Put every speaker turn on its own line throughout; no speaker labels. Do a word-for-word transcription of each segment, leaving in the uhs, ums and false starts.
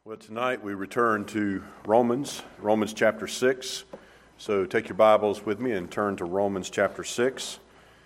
Well, tonight we return to Romans, Romans chapter six. So take your Bibles with me and turn to Romans chapter six.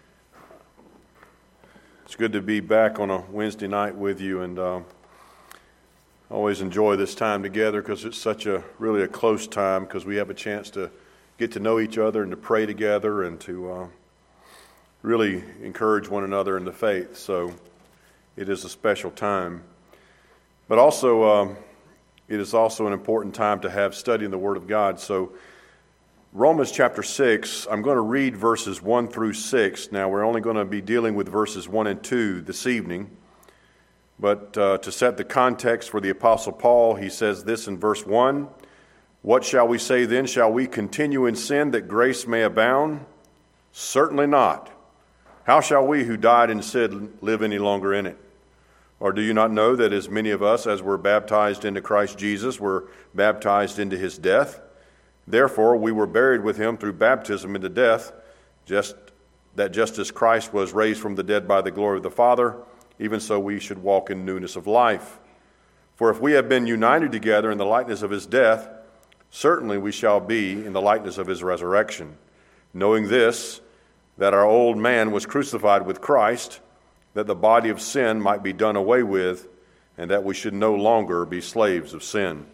It's good to be back on a Wednesday night with you, and uh, I always enjoy this time together because it's such a really a close time because we have a chance to get to know each other and to pray together and to uh, really encourage one another in the faith. So it is a special time. But also, um, it is also an important time to have study in the Word of God. So Romans chapter six, I'm going to read verses one through six. Now, we're only going to be dealing with verses one and two this evening. But uh, to set the context for the Apostle Paul, he says this in verse one, "What shall we say then? Shall we continue in sin that grace may abound? Certainly not. How shall we who died in sin live any longer in it? Or do you not know that as many of us as were baptized into Christ Jesus were baptized into his death? Therefore we were buried with him through baptism into death, just that just as Christ was raised from the dead by the glory of the Father, even so we should walk in newness of life. For if we have been united together in the likeness of his death, certainly we shall be in the likeness of his resurrection, knowing this, that our old man was crucified with Christ, that the body of sin might be done away with, and that we should no longer be slaves of sin."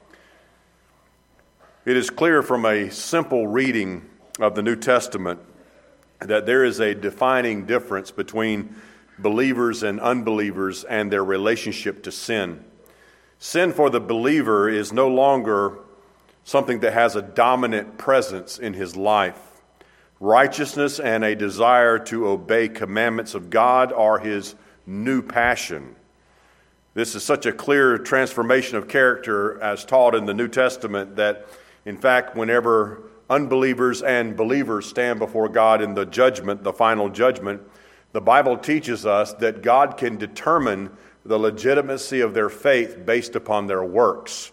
It is clear from a simple reading of the New Testament that there is a defining difference between believers and unbelievers and their relationship to sin. Sin for the believer is no longer something that has a dominant presence in his life. Righteousness and a desire to obey commandments of God are his new passion. This is such a clear transformation of character as taught in the New Testament that, in fact, whenever unbelievers and believers stand before God in the judgment, the final judgment, the Bible teaches us that God can determine the legitimacy of their faith based upon their works.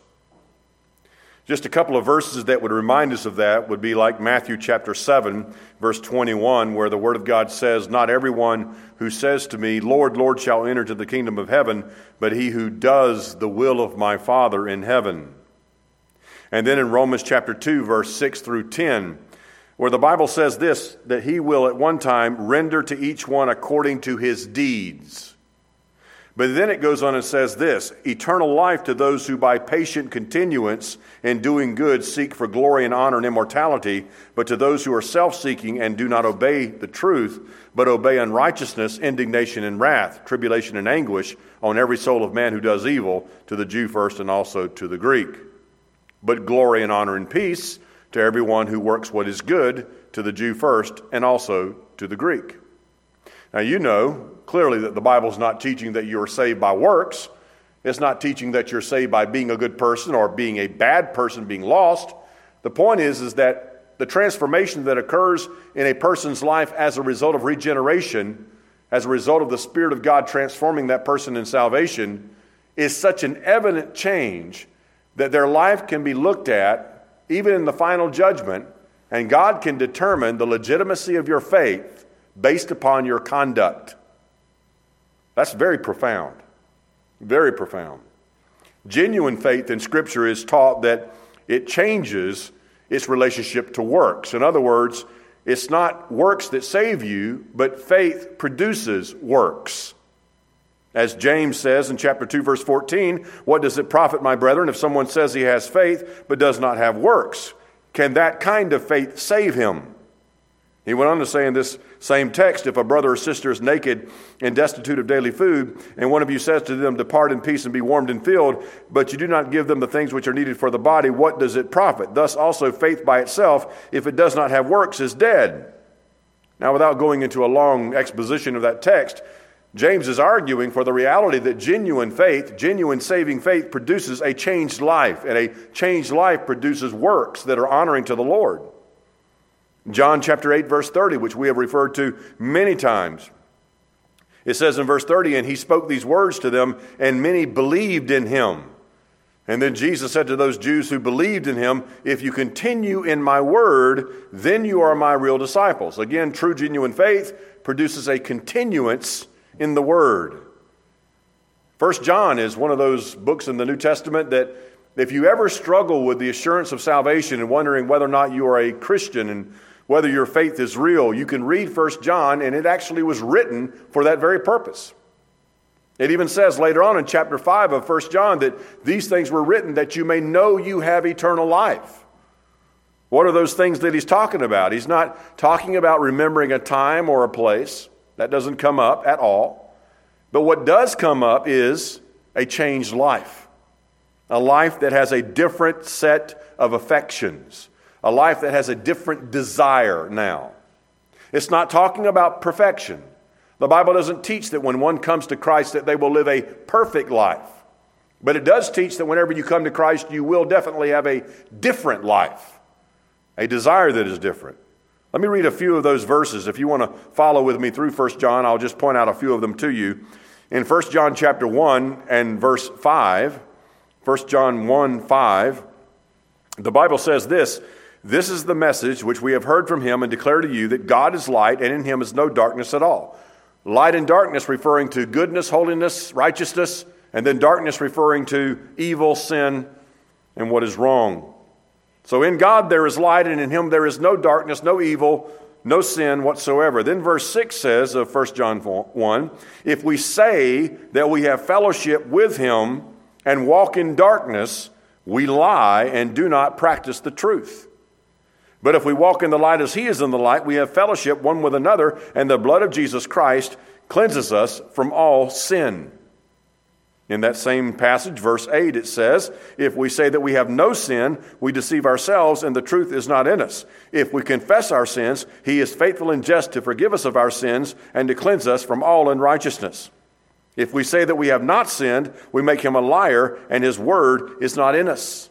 Just a couple of verses that would remind us of that would be like Matthew chapter seven, verse twenty-one, where the Word of God says, "Not everyone who says to me, 'Lord, Lord,' shall enter into the kingdom of heaven, but he who does the will of my Father in heaven." And then in Romans chapter two, verse six through ten, where the Bible says this, that he will at one time render to each one according to his deeds. But then it goes on and says this, "Eternal life to those who by patient continuance in doing good seek for glory and honor and immortality, but to those who are self-seeking and do not obey the truth, but obey unrighteousness, indignation and wrath, tribulation and anguish on every soul of man who does evil, to the Jew first and also to the Greek. But glory and honor and peace to everyone who works what is good, to the Jew first and also to the Greek." Now, you know clearly that the Bible is not teaching that you are saved by works. It's not teaching that you're saved by being a good person or being a bad person, being lost. The point is, is that the transformation that occurs in a person's life as a result of regeneration, as a result of the Spirit of God transforming that person in salvation, is such an evident change that their life can be looked at, even in the final judgment, and God can determine the legitimacy of your faith based upon your conduct. That's very profound. Very profound. Genuine faith in Scripture is taught that it changes its relationship to works. In other words, it's not works that save you, but faith produces works. As James says in chapter two, verse fourteen, "What does it profit, my brethren, if someone says he has faith but does not have works? Can that kind of faith save him?" He went on to say in this same text, "If a brother or sister is naked and destitute of daily food, and one of you says to them, 'Depart in peace and be warmed and filled,' but you do not give them the things which are needed for the body, what does it profit? Thus also faith by itself, if it does not have works, is dead." Now, without going into a long exposition of that text, James is arguing for the reality that genuine faith, genuine saving faith, produces a changed life, and a changed life produces works that are honoring to the Lord. John chapter eight, verse thirty, which we have referred to many times. It says in verse thirty, "And he spoke these words to them, and many believed in him." And then Jesus said to those Jews who believed in him, "If you continue in my word, then you are my real disciples." Again, true genuine faith produces a continuance in the word. First John is one of those books in the New Testament that if you ever struggle with the assurance of salvation and wondering whether or not you are a Christian and whether your faith is real, you can read First John, and it actually was written for that very purpose. It even says later on in chapter five of First John that these things were written that you may know you have eternal life. What are those things that he's talking about? He's not talking about remembering a time or a place. That doesn't come up at all. But what does come up is a changed life. A life that has a different set of affections. A life that has a different desire now. It's not talking about perfection. The Bible doesn't teach that when one comes to Christ that they will live a perfect life. But it does teach that whenever you come to Christ, you will definitely have a different life. A desire that is different. Let me read a few of those verses. If you want to follow with me through First John, I'll just point out a few of them to you. In First John chapter one and verse five, First John one, five, the Bible says this, "This is the message which we have heard from him and declare to you that God is light and in him is no darkness at all." Light and darkness referring to goodness, holiness, righteousness, and then darkness referring to evil, sin, and what is wrong. So in God there is light, and in him there is no darkness, no evil, no sin whatsoever. Then verse six says of First John one, "If we say that we have fellowship with him and walk in darkness, we lie and do not practice the truth. But if we walk in the light as he is in the light, we have fellowship one with another, and the blood of Jesus Christ cleanses us from all sin." In that same passage, verse eight, it says, "If we say that we have no sin, we deceive ourselves, and the truth is not in us. If we confess our sins, he is faithful and just to forgive us of our sins and to cleanse us from all unrighteousness. If we say that we have not sinned, we make him a liar, and his word is not in us."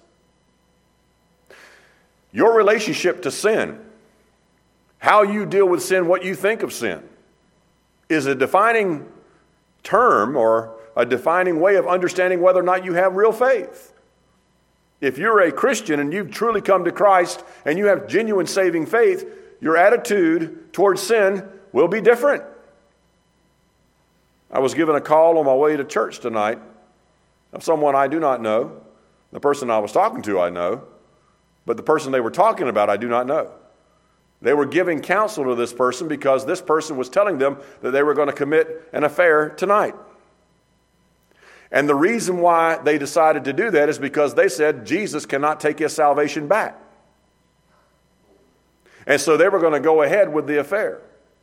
Your relationship to sin, how you deal with sin, what you think of sin, is a defining term or a defining way of understanding whether or not you have real faith. If you're a Christian and you've truly come to Christ and you have genuine saving faith, your attitude towards sin will be different. I was given a call on my way to church tonight of someone I do not know. The person I was talking to I know, but the person they were talking about I do not know. They were giving counsel to this person because this person was telling them that they were going to commit an affair tonight. And the reason why they decided to do that is because they said Jesus cannot take his salvation back. And so they were going to go ahead with the affair.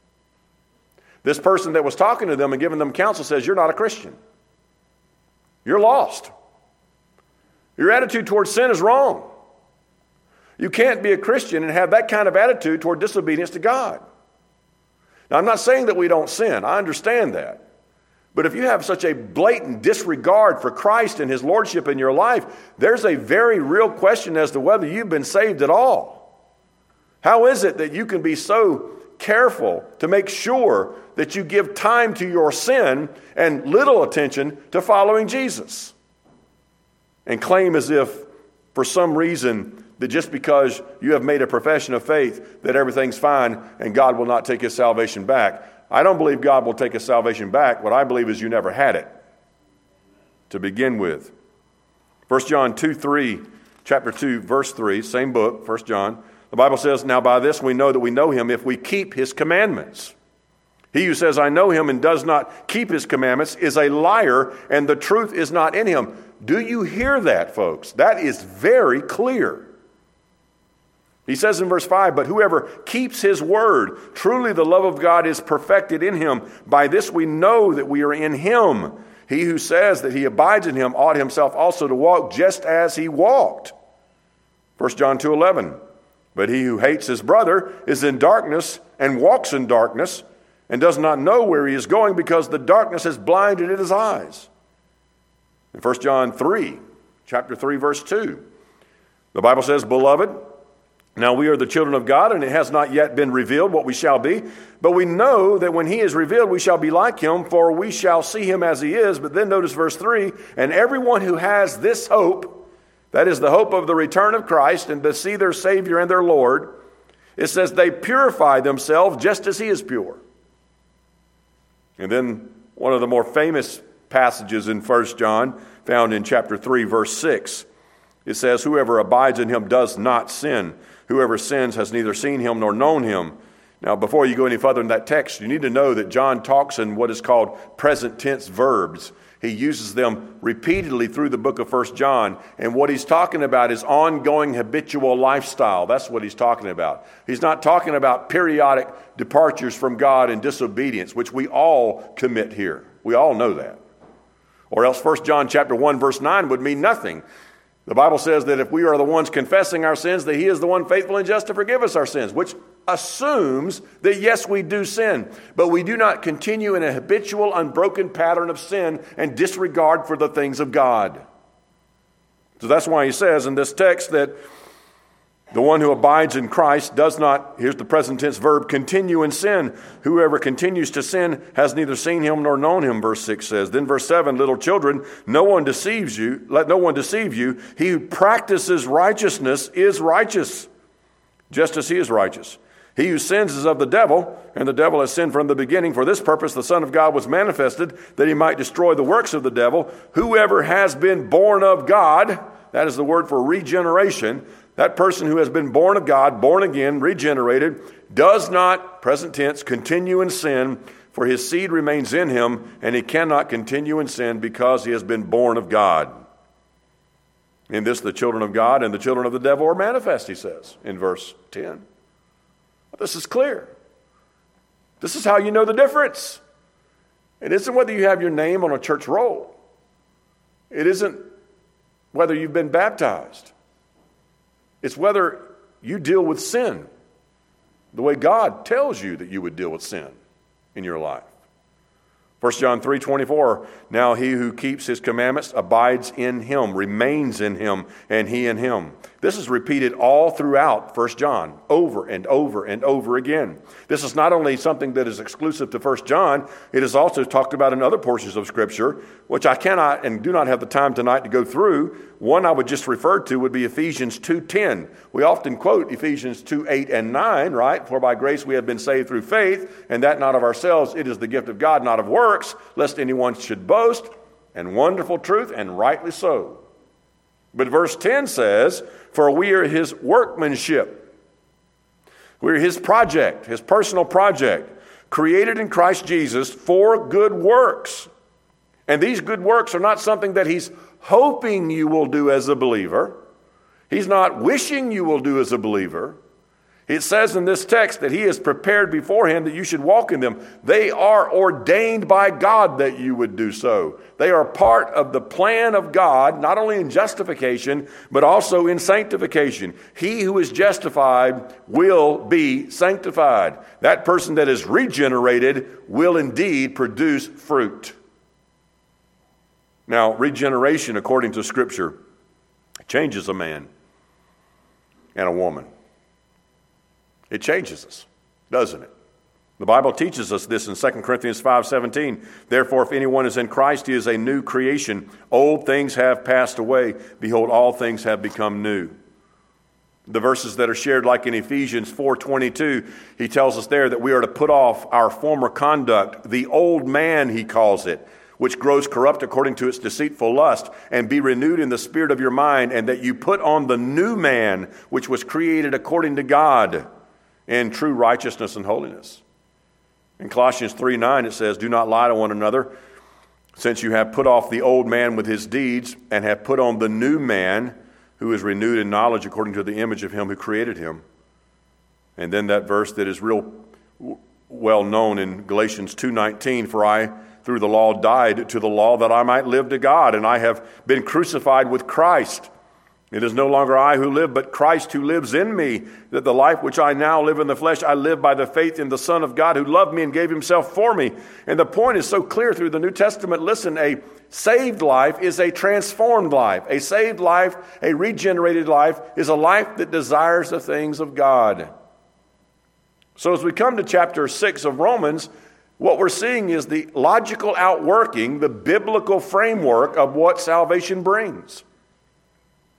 This person that was talking to them and giving them counsel says, "You're not a Christian. You're lost. Your attitude towards sin is wrong. You can't be a Christian and have that kind of attitude toward disobedience to God." Now, I'm not saying that we don't sin. I understand that. But if you have such a blatant disregard for Christ and his lordship in your life, there's a very real question as to whether you've been saved at all. How is it that you can be so careful to make sure that you give time to your sin and little attention to following Jesus? And claim as if for some reason that just because you have made a profession of faith that everything's fine and God will not take his salvation back. I don't believe God will take his salvation back. What I believe is you never had it to begin with. First John two, three, chapter two, verse three, same book, First John. The Bible says, "Now by this we know that we know him if we keep his commandments. He who says, 'I know him,' and does not keep his commandments is a liar, and the truth is not in him." Do you hear that, folks? That is very clear. He says in verse five, "But whoever keeps his word, truly the love of God is perfected in him. By this we know that we are in him. He who says that he abides in him ought himself also to walk just as he walked." First John two eleven, "But he who hates his brother is in darkness and walks in darkness and does not know where he is going because the darkness has blinded his eyes." In First John three, chapter three, verse two, the Bible says, "Beloved, now we are the children of God, and it has not yet been revealed what we shall be. But we know that when he is revealed, we shall be like him, for we shall see him as he is." But then notice verse three, "And everyone who has this hope," that is the hope of the return of Christ and to see their Savior and their Lord, it says they purify themselves just as he is pure. And then one of the more famous passages in First John, found in chapter three, verse six. It says, whoever abides in him does not sin. Whoever sins has neither seen him nor known him. Now, before you go any further in that text, you need to know that John talks in what is called present tense verbs. He uses them repeatedly through the book of First John. And what he's talking about is ongoing habitual lifestyle. That's what he's talking about. He's not talking about periodic departures from God and disobedience, which we all commit here. We all know that. Or else First John chapter one, verse nine would mean nothing. The Bible says that if we are the ones confessing our sins, that he is the one faithful and just to forgive us our sins, which assumes that yes, we do sin, but we do not continue in a habitual, unbroken pattern of sin and disregard for the things of God. So that's why he says in this text that the one who abides in Christ does not, here's the present tense verb, continue in sin. Whoever continues to sin has neither seen him nor known him, verse six says. Then verse seven, little children, no one deceives you, let no one deceive you. He who practices righteousness is righteous, just as he is righteous. He who sins is of the devil, and the devil has sinned from the beginning. For this purpose the Son of God was manifested, that he might destroy the works of the devil. Whoever has been born of God, that is the word for regeneration, that person who has been born of God, born again, regenerated, does not, present tense, continue in sin, for his seed remains in him, and he cannot continue in sin because he has been born of God. In this, the children of God and the children of the devil are manifest, he says in verse ten. This is clear. This is how you know the difference. It isn't whether you have your name on a church roll. It isn't whether you've been baptized. It's whether you deal with sin the way God tells you that you would deal with sin in your life. First John three twenty-four, now he who keeps his commandments abides in him, remains in him, and he in him. This is repeated all throughout First John, over and over and over again. This is not only something that is exclusive to First John, it is also talked about in other portions of Scripture, which I cannot and do not have the time tonight to go through. One I would just refer to would be Ephesians two ten. We often quote Ephesians two eight and nine, right? For by grace we have been saved through faith, and that not of ourselves, it is the gift of God, not of works, lest anyone should boast. And wonderful truth, and rightly so. But verse ten says, for we are his workmanship. We're his project, his personal project, created in Christ Jesus for good works. And these good works are not something that he's hoping you will do as a believer. He's not wishing you will do as a believer. It says in this text that he has prepared beforehand that you should walk in them. They are ordained by God that you would do so. They are part of the plan of God, not only in justification, but also in sanctification. He who is justified will be sanctified. That person that is regenerated will indeed produce fruit. Now, regeneration, according to Scripture, changes a man and a woman. It changes us, doesn't it? The Bible teaches us this in Second Corinthians five seventeen. Therefore, if anyone is in Christ, he is a new creation. Old things have passed away. Behold, all things have become new. The verses that are shared, like in Ephesians four twenty-two, he tells us there that we are to put off our former conduct, the old man, he calls it, which grows corrupt according to its deceitful lust, and be renewed in the spirit of your mind, and that you put on the new man, which was created according to God, in true righteousness and holiness. In Colossians three nine it says, do not lie to one another, since you have put off the old man with his deeds, and have put on the new man, who is renewed in knowledge according to the image of him who created him. And then that verse that is real well known in Galatians two nineteen, for I through the law died to the law that I might live to God, and I have been crucified with Christ. It is no longer I who live, but Christ who lives in me, that the life which I now live in the flesh, I live by the faith in the Son of God who loved me and gave himself for me. And the point is so clear through the New Testament. Listen, a saved life is a transformed life. A saved life, a regenerated life, is a life that desires the things of God. So as we come to chapter six of Romans, what we're seeing is the logical outworking, the biblical framework of what salvation brings.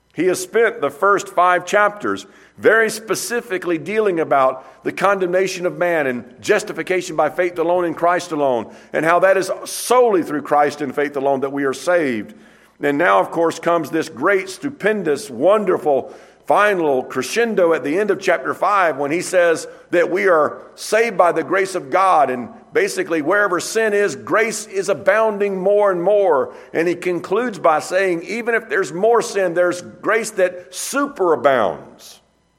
He has spent the first five chapters very specifically dealing about the condemnation of man and justification by faith alone in Christ alone, and how that is solely through Christ and faith alone that we are saved. And now, of course, comes this great, stupendous, wonderful, final crescendo at the end of chapter five when he says that we are saved by the grace of God, and basically wherever sin is, grace is abounding more and more. And he concludes by saying even if there's more sin, there's grace that superabounds,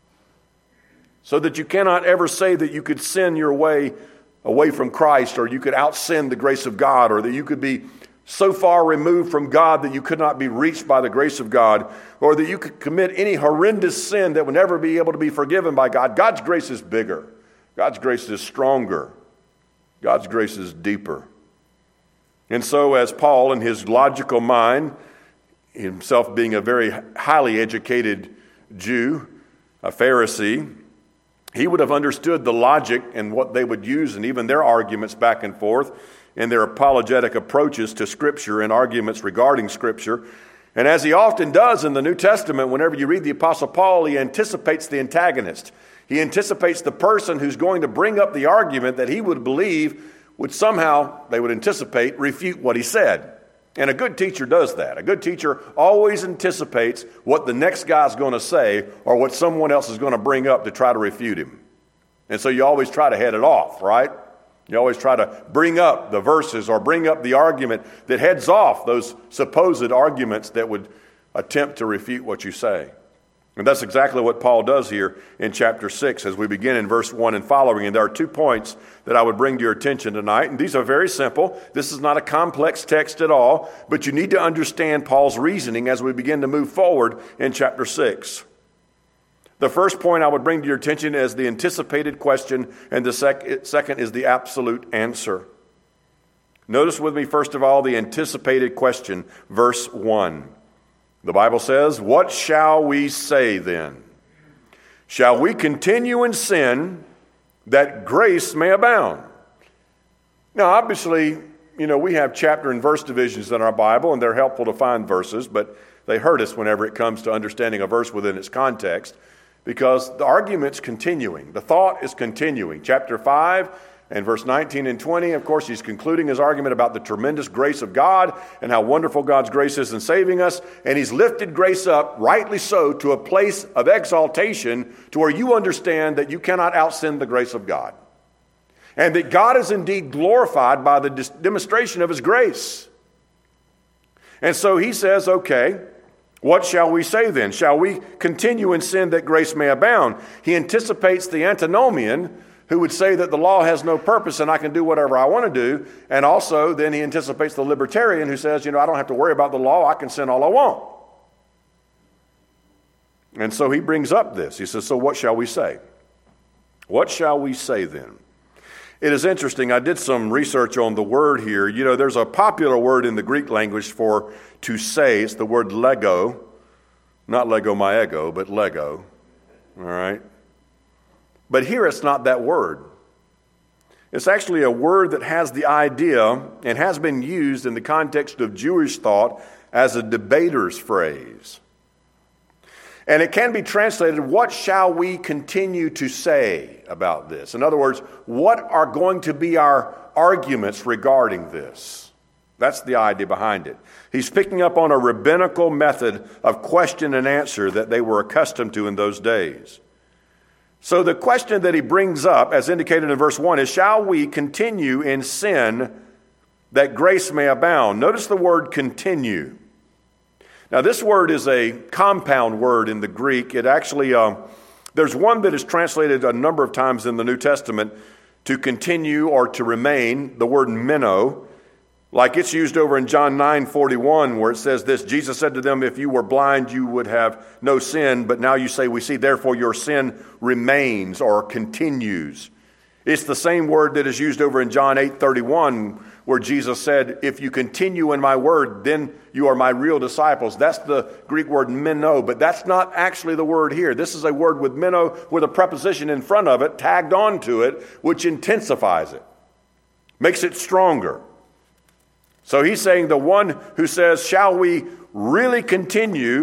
so that you cannot ever say that you could sin your way away from Christ, or you could out-sin the grace of God, or that you could be so far removed from God that you could not be reached by the grace of God, or that you could commit any horrendous sin that would never be able to be forgiven by God. God's grace is bigger. God's grace is stronger. God's grace is deeper. And so as Paul, in his logical mind, himself being a very highly educated Jew, a Pharisee, he would have understood the logic and what they would use, and even their arguments back and forth, and their apologetic approaches to Scripture and arguments regarding Scripture. And as he often does in the New Testament, whenever you read the Apostle Paul, he anticipates the antagonist. He anticipates the person who's going to bring up the argument that he would believe would somehow, they would anticipate, refute what he said. And a good teacher does that. A good teacher always anticipates what the next guy's going to say or what someone else is going to bring up to try to refute him. And so you always try to head it off, right? You always try to bring up the verses or bring up the argument that heads off those supposed arguments that would attempt to refute what you say. And that's exactly what Paul does here in chapter six as we begin in verse one and following. And there are two points that I would bring to your attention tonight. And these are very simple. This is not a complex text at all, but you need to understand Paul's reasoning as we begin to move forward in chapter six. The first point I would bring to your attention is the anticipated question, and the sec- second is the absolute answer. Notice with me, first of all, the anticipated question, verse one. The Bible says, "What shall we say then? Shall we continue in sin that grace may abound?" Now, obviously, you know, we have chapter and verse divisions in our Bible, and they're helpful to find verses, but they hurt us whenever it comes to understanding a verse within its context, because the argument's continuing. The thought is continuing. Chapter five and verse nineteen and twenty, of course, he's concluding his argument about the tremendous grace of God and how wonderful God's grace is in saving us. And he's lifted grace up, rightly so, to a place of exaltation to where you understand that you cannot out-sin the grace of God. And that God is indeed glorified by the demonstration of his grace. And so he says, okay, what shall we say then? Shall we continue in sin that grace may abound? He anticipates the antinomian who would say that the law has no purpose and I can do whatever I want to do. And also then he anticipates the libertarian who says, you know, I don't have to worry about the law. I can sin all I want. And so he brings up this. He says, so what shall we say? What shall we say then? It is interesting. I did some research on the word here. You know, there's a popular word in the Greek language for to say. It's the word lego. Not lego my ego, but lego. All right? But here it's not that word. It's actually a word that has the idea and has been used in the context of Jewish thought as a debater's phrase. And it can be translated, what shall we continue to say about this? In other words, what are going to be our arguments regarding this? That's the idea behind it. He's picking up on a rabbinical method of question and answer that they were accustomed to in those days. So the question that he brings up, as indicated in verse one, is, shall we continue in sin that grace may abound? Notice the word continue. Now, this word is a compound word in the Greek. It actually, uh, there's one that is translated a number of times in the New Testament to continue or to remain, the word meno. Like it's used over in John nine forty-one, where it says this, Jesus said to them, if you were blind, you would have no sin, but now you say we see, therefore your sin remains or continues. It's the same word that is used over in John eight thirty-one, where Jesus said, if you continue in my word, then you are my real disciples. That's the Greek word meno, but that's not actually the word here. This is a word with meno with a preposition in front of it, tagged onto it, which intensifies it, makes it stronger. So he's saying the one who says, shall we really continue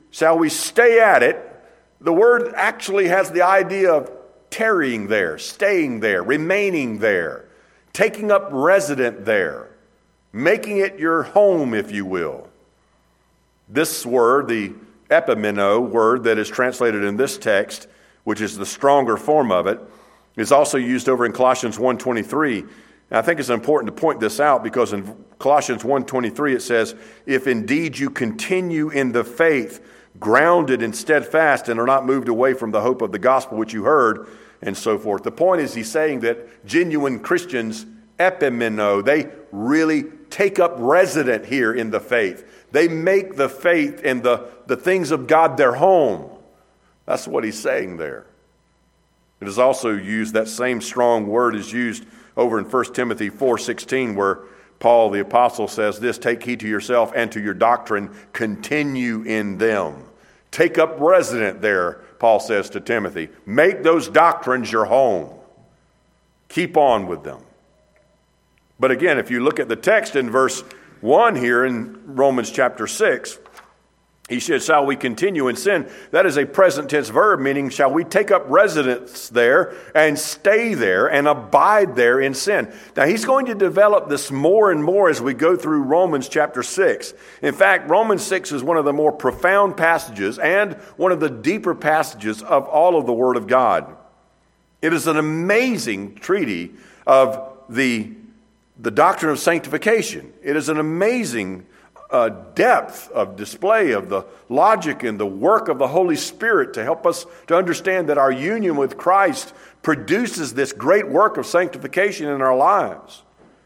Shall we stay at it? The word actually has the idea of tarrying there, staying there, remaining there, taking up resident there, making it your home, if you will. This word, the epimeno word that is translated in this text, which is the stronger form of it, is also used over in Colossians one twenty-three. And I think it's important to point this out because in Colossians one twenty-three it says, if indeed you continue in the faith, grounded and steadfast, and are not moved away from the hope of the gospel which you heard, and so forth. The point is he's saying that genuine Christians, epimeno, they really take up resident here in the faith. They make the faith and the, the things of God their home. That's what he's saying there. It is also used, that same strong word is used over in First Timothy four sixteen, where Paul the apostle says this, take heed to yourself and to your doctrine, continue in them. Take up resident there, Paul says to Timothy. Make those doctrines your home. Keep on with them. But again, if you look at the text in verse one here in Romans chapter six, he says, shall we continue in sin? That is a present tense verb, meaning shall we take up residence there and stay there and abide there in sin? Now, he's going to develop this more and more as we go through Romans chapter six. In fact, Romans six is one of the more profound passages and one of the deeper passages of all of the Word of God. It is an amazing treatise of the, the doctrine of sanctification. It is an amazing Uh, depth of display of the logic and the work of the Holy Spirit to help us to understand that our union with Christ produces this great work of sanctification in our lives.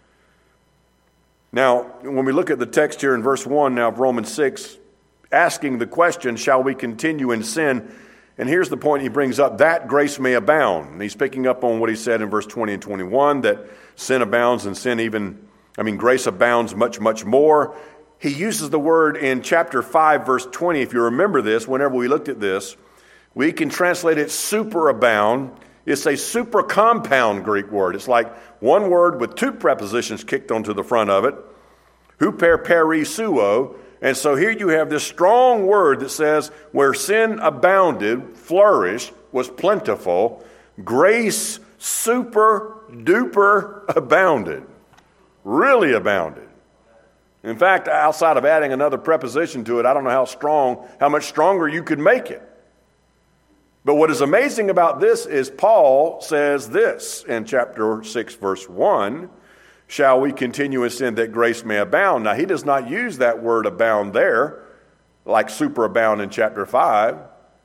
Now, when we look at the text here in verse one now of Romans six, asking the question, shall we continue in sin? And here's the point he brings up, that grace may abound. And he's picking up on what he said in verse twenty and twenty-one, that sin abounds and sin even, I mean, grace abounds much, much more. He uses the word in chapter five, verse twenty. If you remember this, whenever we looked at this, we can translate it superabound. It's a super compound Greek word. It's like one word with two prepositions kicked onto the front of it. Huper perisuo. And so here you have this strong word that says, where sin abounded, flourished, was plentiful, grace super duper abounded. Really abounded. In fact, outside of adding another preposition to it, I don't know how strong, how much stronger you could make it. But what is amazing about this is Paul says this in chapter six, verse one, shall we continue in sin that grace may abound? Now, he does not use that word abound there, like superabound in chapter five.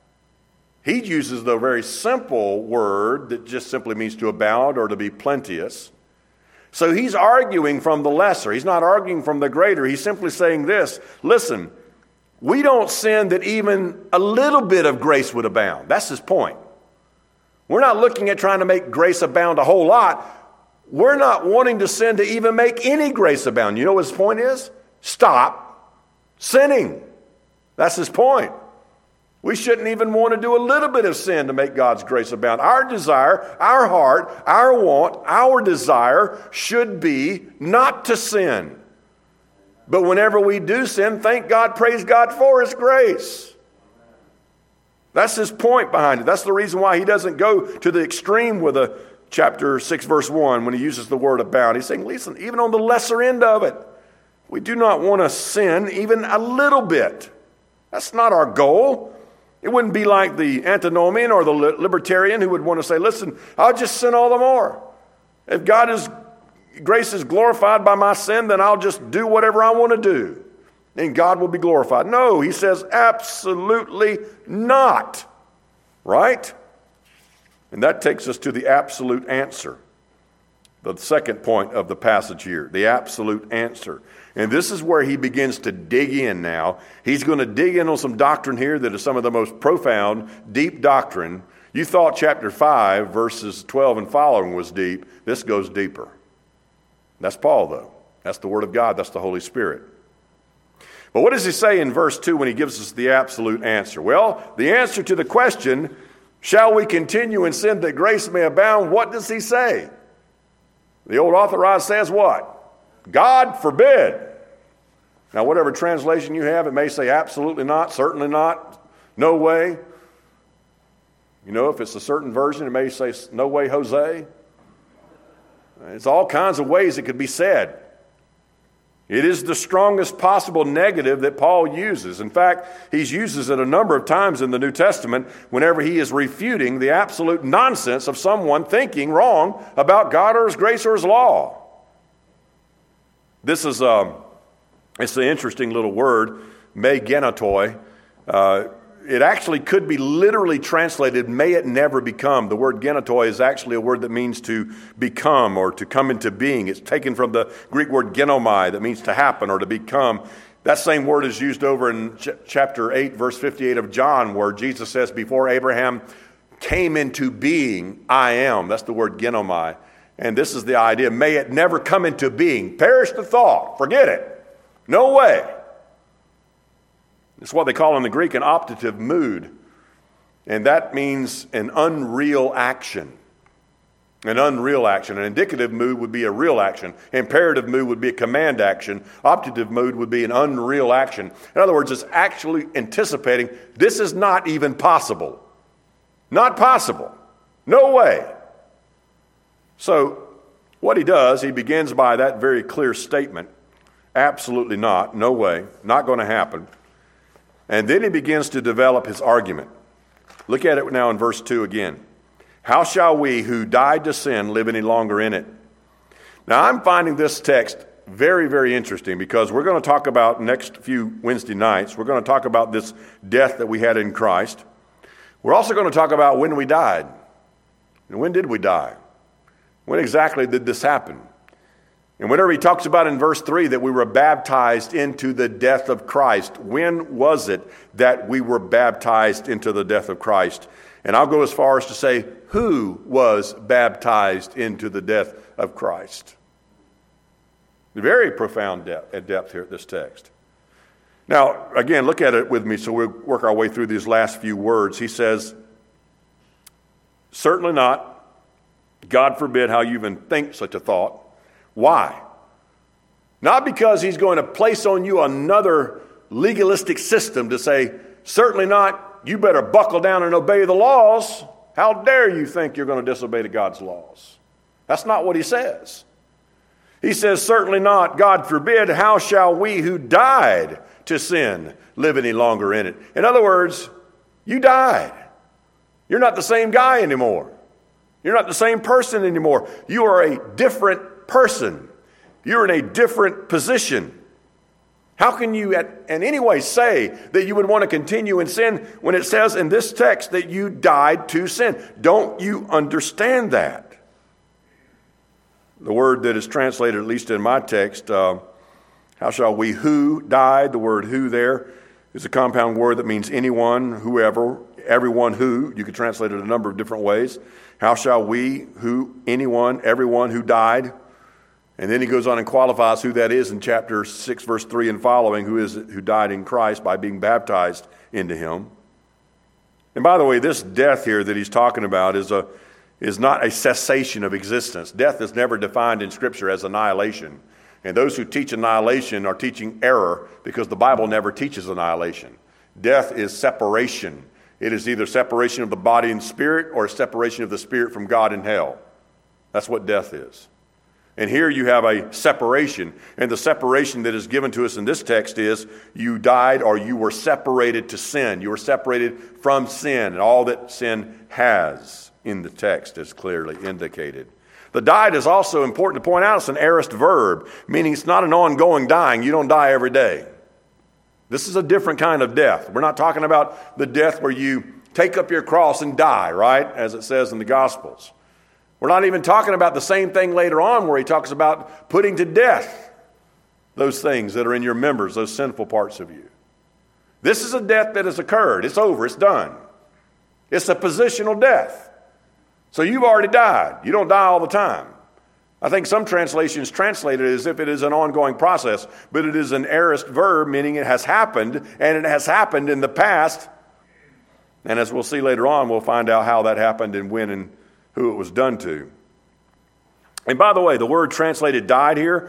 He uses the very simple word that just simply means to abound or to be plenteous. So he's arguing from the lesser. He's not arguing from the greater. He's simply saying this, listen, we don't sin that even a little bit of grace would abound. That's his point. We're not looking at trying to make grace abound a whole lot. We're not wanting to sin to even make any grace abound. You know what his point is? Stop sinning. That's his point. We shouldn't even want to do a little bit of sin to make God's grace abound. Our desire, our heart, our want, our desire should be not to sin. But whenever we do sin, thank God, praise God for His grace. That's his point behind it. That's the reason why he doesn't go to the extreme with a chapter six, verse one, when he uses the word abound. He's saying, listen, even on the lesser end of it, we do not want to sin even a little bit. That's not our goal. It wouldn't be like the antinomian or the libertarian who would want to say, listen, I'll just sin all the more. If God is, grace is glorified by my sin, then I'll just do whatever I want to do, and God will be glorified. No, he says absolutely not. Right? And that takes us to the absolute answer. The second point of the passage here, the absolute answer. And this is where he begins to dig in now. He's going to dig in on some doctrine here that is some of the most profound, deep doctrine. You thought chapter five, verses twelve and following was deep. This goes deeper. That's Paul, though. That's the Word of God. That's the Holy Spirit. But what does he say in verse two when he gives us the absolute answer? Well, the answer to the question, shall we continue in sin that grace may abound? What does he say? The old authorized says what? God forbid. Now, whatever translation you have, it may say absolutely not, certainly not, no way. You know, if it's a certain version, it may say no way, Jose. It's all kinds of ways it could be said. It is the strongest possible negative that Paul uses. In fact, he uses it a number of times in the New Testament whenever he is refuting the absolute nonsense of someone thinking wrong about God or His grace or His law. This is um, it's an interesting little word, me genetoi. Uh, it actually could be literally translated, may it never become. The word genetoi is actually a word that means to become or to come into being. It's taken from the Greek word genomai, that means to happen or to become. That same word is used over in ch- chapter eight, verse fifty-eight of John, where Jesus says, before Abraham came into being, I am. That's the word genomai. And this is the idea, may it never come into being. Perish the thought. Forget it. No way. It's what they call in the Greek an optative mood. And that means an unreal action. An unreal action. An indicative mood would be a real action. Imperative mood would be a command action. Optative mood would be an unreal action. In other words, it's actually anticipating this is not even possible. Not possible. No way. So, what he does, he begins by that very clear statement. Absolutely not. No way. Not going to happen. And then he begins to develop his argument. Look at it now in verse two again. How shall we who died to sin live any longer in it? Now I'm finding this text very, very interesting because we're going to talk about next few Wednesday nights. We're going to talk about this death that we had in Christ. We're also going to talk about when we died. And when did we die? When exactly did this happen? And whenever he talks about in verse three that we were baptized into the death of Christ, when was it that we were baptized into the death of Christ? And I'll go as far as to say, who was baptized into the death of Christ? Very profound depth, depth here at this text. Now, again, look at it with me so we'll work our way through these last few words. He says, certainly not. God forbid how you even think such a thought. Why? Not because he's going to place on you another legalistic system to say, certainly not, you better buckle down and obey the laws. How dare you think you're going to disobey God's laws? That's not what he says. He says, certainly not, God forbid, how shall we who died to sin live any longer in it? In other words, you died. You're not the same guy anymore. You're not the same person anymore. You are a different person. You're in a different position. How can you at, in any way say that you would want to continue in sin when it says in this text that you died to sin? Don't you understand that? The word that is translated, at least in my text, uh, how shall we who died, the word who there is a compound word that means anyone, whoever, everyone who. You could translate it a number of different ways. How shall we who, anyone, everyone who died. And then he goes on and qualifies who that is in chapter six, verse three and following, who is it who died in Christ by being baptized into him. And by the way, this death here that he's talking about is a is not a cessation of existence. Death is never defined in Scripture as annihilation. And those who teach annihilation are teaching error because the Bible never teaches annihilation. Death is separation. It is either separation of the body and spirit or separation of the spirit from God and hell. That's what death is. And here you have a separation. And the separation that is given to us in this text is you died or you were separated to sin. You were separated from sin and all that sin has in the text is clearly indicated. The died is also important to point out. It's an aorist verb, meaning it's not an ongoing dying. You don't die every day. This is a different kind of death. We're not talking about the death where you take up your cross and die, right? As it says in the Gospels. We're not even talking about the same thing later on where he talks about putting to death those things that are in your members, those sinful parts of you. This is a death that has occurred. It's over. It's done. It's a positional death. So you've already died. You don't die all the time. I think some translations translate it as if it is an ongoing process, but it is an aorist verb, meaning it has happened, and it has happened in the past. And as we'll see later on, we'll find out how that happened and when and who it was done to. And by the way, the word translated died here,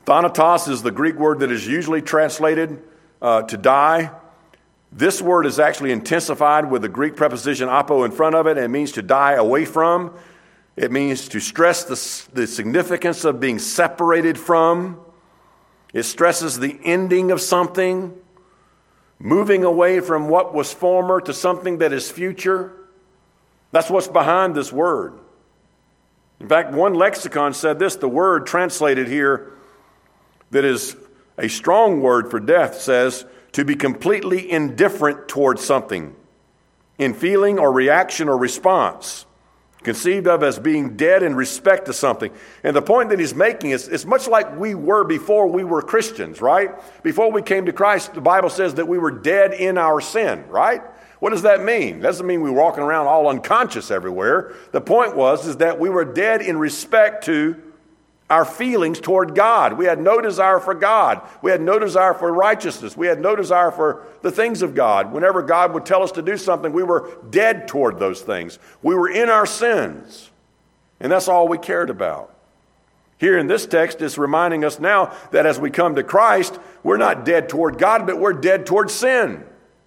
Thanatos is the Greek word that is usually translated uh, to die. This word is actually intensified with the Greek preposition apo in front of it, and it means to die away from. It means to stress the, the significance of being separated from. It stresses the ending of something, moving away from what was former to something that is future. That's what's behind this word. In fact, one lexicon said this, the word translated here that is a strong word for death says to be completely indifferent towards something in feeling or reaction or response, conceived of as being dead in respect to something. And the point that he's making is it's much like we were before we were Christians, right? Before we came to Christ, the Bible says that we were dead in our sin, right? What does that mean? It doesn't mean we were walking around all unconscious everywhere. The point was is that we were dead in respect to our feelings toward God. We had no desire for God. We had no desire for righteousness. We had no desire for the things of God. Whenever God would tell us to do something, we were dead toward those things. We were in our sins, and that's all we cared about. Here in this text, it's reminding us now that as we come to Christ, we're not dead toward God, but we're dead toward sin.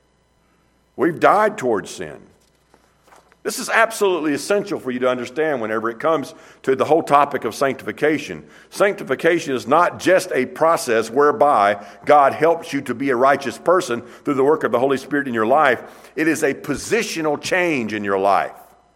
We've died toward sin. This is absolutely essential for you to understand whenever it comes to the whole topic of sanctification. Sanctification is not just a process whereby God helps you to be a righteous person through the work of the Holy Spirit in your life. It is a positional change in your life.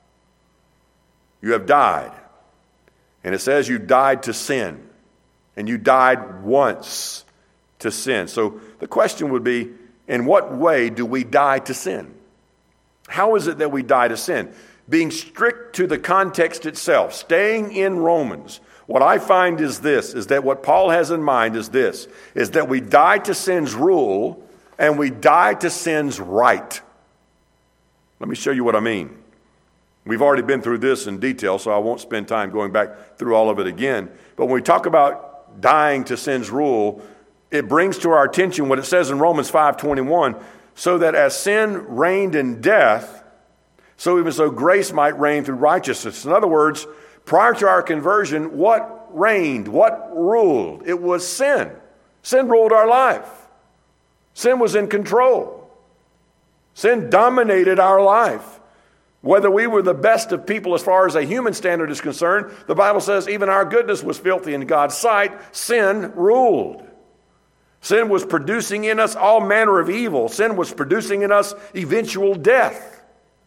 You have died. And it says you died to sin. And you died once to sin. So the question would be, in what way do we die to sin? How is it that we die to sin? Being strict to the context itself, staying in Romans. What I find is this, is that what Paul has in mind is this, is that we die to sin's rule and we die to sin's right. Let me show you what I mean. We've already been through this in detail, so I won't spend time going back through all of it again. But when we talk about dying to sin's rule, it brings to our attention what it says in Romans five twenty-one, so that as sin reigned in death, so even so grace might reign through righteousness. In other words, prior to our conversion, what reigned? What ruled? It was sin. Sin ruled our life. Sin was in control. Sin dominated our life. Whether we were the best of people as far as a human standard is concerned, the Bible says even our goodness was filthy in God's sight. Sin ruled. Sin was producing in us all manner of evil. Sin was producing in us eventual death.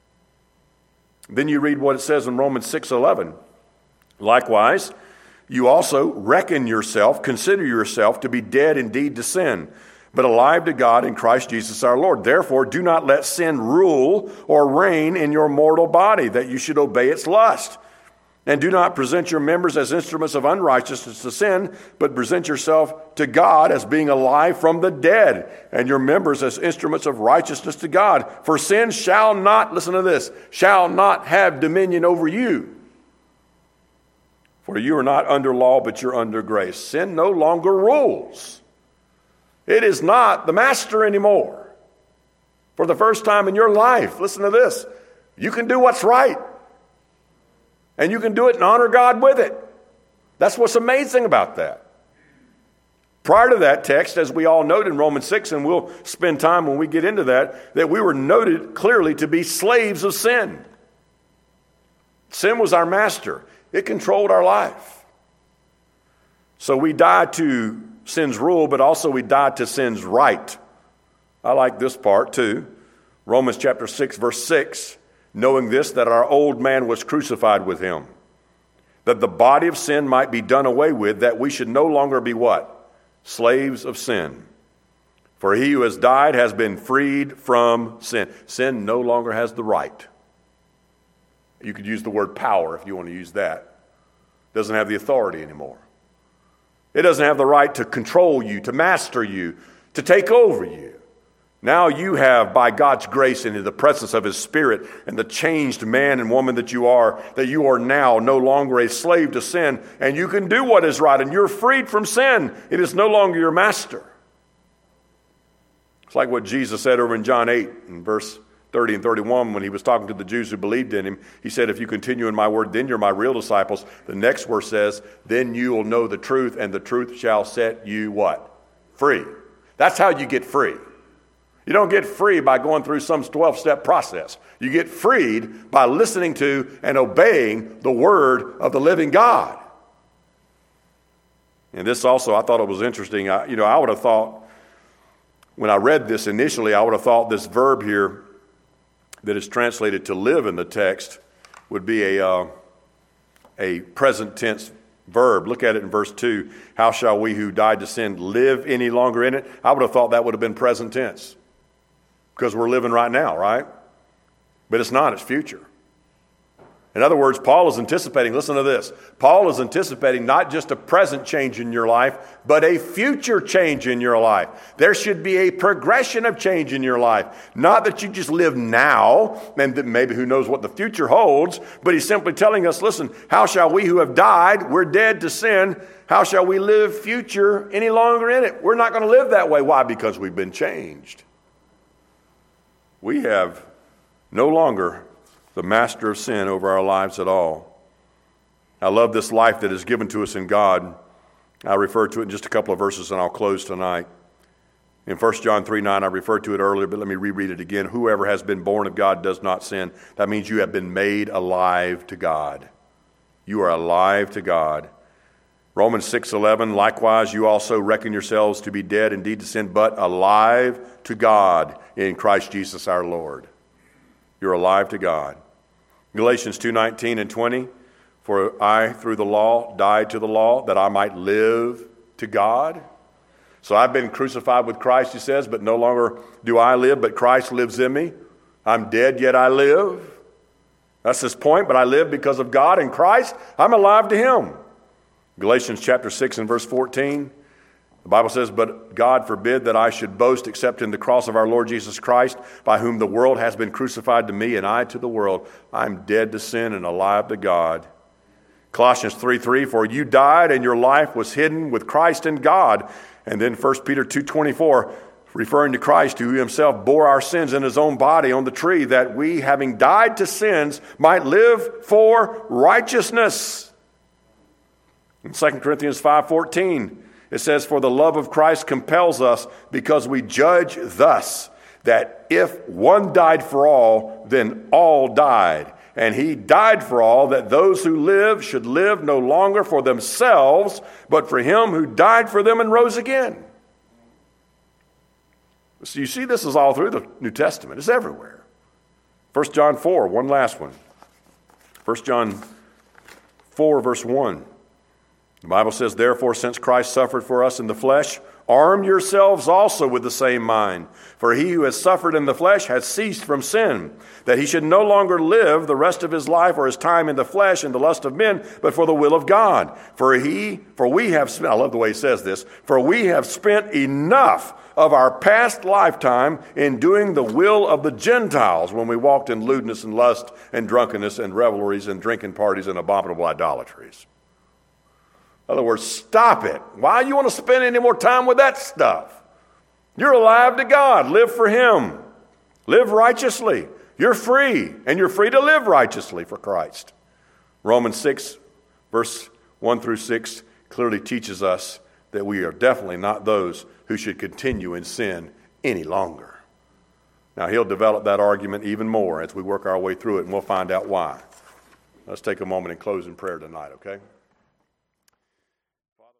Then you read what it says in Romans six eleven. Likewise, you also reckon yourself, consider yourself to be dead indeed to sin, but alive to God in Christ Jesus our Lord. Therefore, do not let sin rule or reign in your mortal body, that you should obey its lust. And do not present your members as instruments of unrighteousness to sin, but present yourself to God as being alive from the dead, and your members as instruments of righteousness to God. For sin shall not, listen to this, shall not have dominion over you. For you are not under law, but you're under grace. Sin no longer rules. It is not the master anymore. For the first time in your life, listen to this, you can do what's right. And you can do it and honor God with it. That's what's amazing about that. Prior to that text, as we all noted in Romans six, and we'll spend time when we get into that, that we were noted clearly to be slaves of sin. Sin was our master. It controlled our life. So we died to sin's rule, but also we died to sin's right. I like this part too. Romans chapter six, verse six. Knowing this, that our old man was crucified with him, that the body of sin might be done away with, that we should no longer be what? Slaves of sin. For he who has died has been freed from sin. Sin no longer has the right. You could use the word power if you want to use that. It doesn't have the authority anymore. It doesn't have the right to control you, to master you, to take over you. Now you have, by God's grace and in the presence of His Spirit and the changed man and woman that you are, that you are now no longer a slave to sin, and you can do what is right, and you're freed from sin. It is no longer your master. It's like what Jesus said over in John eight, in verse thirty and thirty-one, when he was talking to the Jews who believed in him, he said, if you continue in my word, then you're my real disciples. The next verse says, then you will know the truth, and the truth shall set you what? Free. That's how you get free. You don't get free by going through some twelve-step process. You get freed by listening to and obeying the word of the living God. And this also, I thought it was interesting. I, you know, I would have thought, when I read this initially, I would have thought this verb here that is translated to live in the text would be a, uh, a present tense verb. Look at it in verse two. How shall we who died to sin live any longer in it? I would have thought that would have been present tense because we're living right now, right? But it's not, it's future. In other words, Paul is anticipating, listen to this, Paul is anticipating not just a present change in your life, but a future change in your life. There should be a progression of change in your life. Not that you just live now, and that maybe who knows what the future holds, but he's simply telling us, listen, how shall we who have died, we're dead to sin, how shall we live future any longer in it? We're not going to live that way. Why? Because we've been changed. We have no longer the master of sin over our lives at all. I love this life that is given to us in God. I refer to it in just a couple of verses, and I'll close tonight. In First John three nine, I referred to it earlier, but let me reread it again. Whoever has been born of God does not sin. That means you have been made alive to God. You are alive to God. Romans six eleven, likewise, you also reckon yourselves to be dead indeed to sin, but alive to God in Christ Jesus our Lord. You're alive to God. Galatians two nineteen and twenty, for I through the law died to the law that I might live to God. So I've been crucified with Christ, he says, but no longer do I live, but Christ lives in me. I'm dead, yet I live. That's his point, but I live because of God and Christ. I'm alive to him. Galatians chapter six and verse fourteen, the Bible says, but God forbid that I should boast except in the cross of our Lord Jesus Christ, by whom the world has been crucified to me and I to the world. I'm dead to sin and alive to God. Colossians three three, for you died and your life was hidden with Christ in God. And then First Peter two twenty-four, referring to Christ, who himself bore our sins in his own body on the tree, that we, having died to sins, might live for righteousness. In Second Corinthians five fourteen, it says, for the love of Christ compels us, because we judge thus, that if one died for all, then all died. And he died for all, that those who live should live no longer for themselves, but for him who died for them and rose again. So you see, this is all through the New Testament. It's everywhere. First John four, one last one. First John four, verse one. The Bible says, therefore, since Christ suffered for us in the flesh, arm yourselves also with the same mind. For he who has suffered in the flesh has ceased from sin, that he should no longer live the rest of his life or his time in the flesh in the lust of men, but for the will of God. For he, for we have spent, I love the way he says this, for we have spent enough of our past lifetime in doing the will of the Gentiles, when we walked in lewdness and lust and drunkenness and revelries and drinking parties and abominable idolatries. In other words, stop it. Why do you want to spend any more time with that stuff? You're alive to God. Live for him. Live righteously. You're free, and you're free to live righteously for Christ. Romans six, verse one through six, clearly teaches us that we are definitely not those who should continue in sin any longer. Now, he'll develop that argument even more as we work our way through it, and we'll find out why. Let's take a moment and close in prayer tonight, okay?